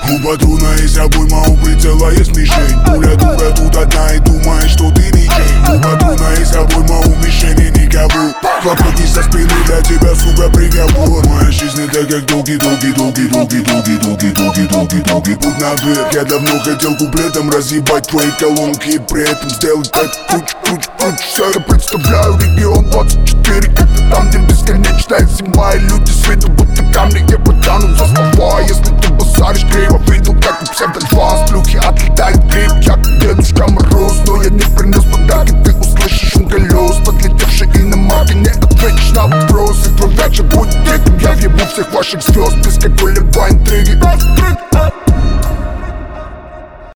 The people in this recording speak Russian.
У патрона есть обойма, у прицела есть мишень. Пуля дура тут одна и думает, что ты ничей. У патрона есть обойма, у мишени никого. Хлопки со спины для тебя, сука, приговор. Моя жизнь это как долгий-долгий путь наверх. Я давно хотел куплетом разъебать твои колонки и при этом сделать так круть. Все, я представляю регион 24, как-то там, где бесконечная зима. И люди с виду будто камни, я потянут за слова. Если ты базаришь криво, видел, как у псевдо-2 с плюхи отлетает гриб. Я как Дедушка Мороз, но я не